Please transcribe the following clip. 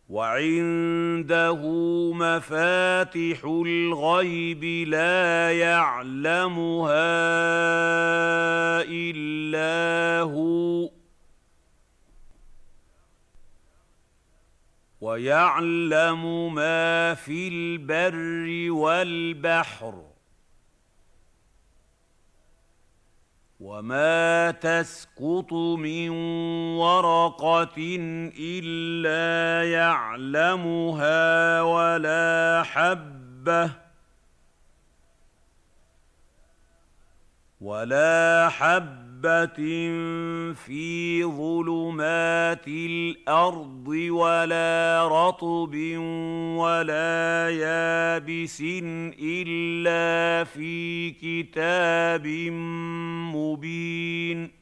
وعنده مفاتح الغيب لا يعلمها إلا هو ويعلم ما في البر والبحر وما تسقط من ورقة إلا يعلمها ولا حبة في ظلمات الأرض ولا رطب ولا يابس إلا في كتاب مبين